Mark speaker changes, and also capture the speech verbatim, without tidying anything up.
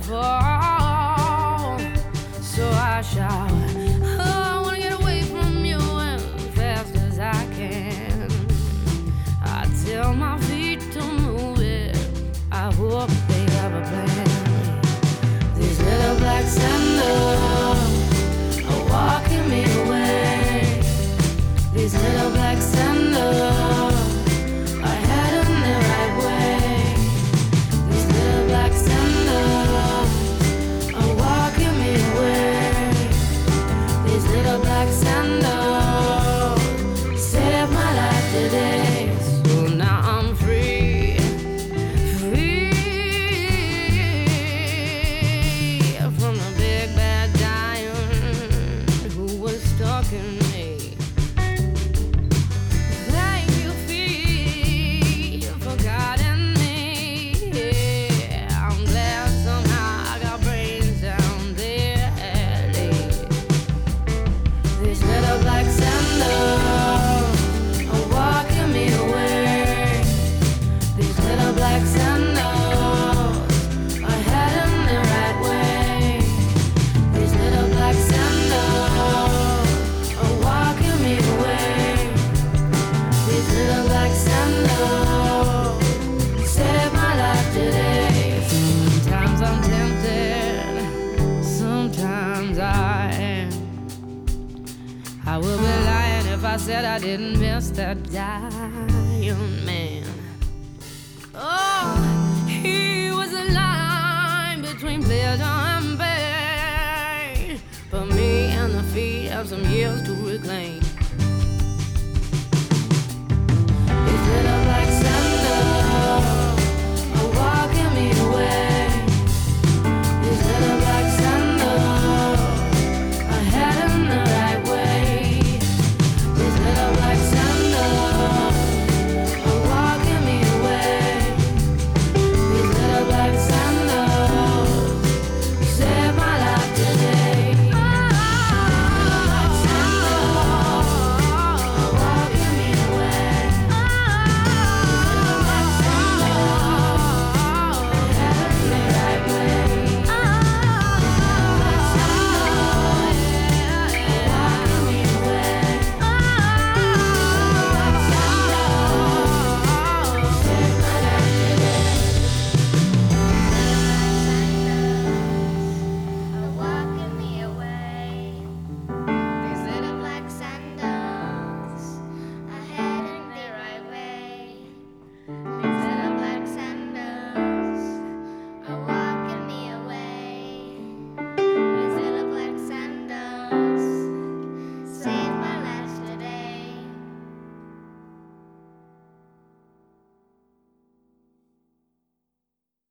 Speaker 1: fall. So I shout, oh, I wanna get away from you as fast as I can. I tell my feet to move it, I hope they have a plan. These little black sandals are walking me away. These little black sandals are heading the right way. These little black sandals are walking me away. These little black sandals saved my life today. So now I'm free, free from the big bad giant who was stalking me. Thank you, feet, for guiding me. Yeah, I'm glad somehow I got brains down there. These little black sandals are walking me away. These little black sandals are heading the right way. These little black sandals are walking me away. These little black sandals saved my life today. Sometimes I'm tempted, sometimes I am. I would be lying if I said I didn't miss that giant man. Oh, he was a line between pleasure and pain. For me and the feet have some years to reclaim.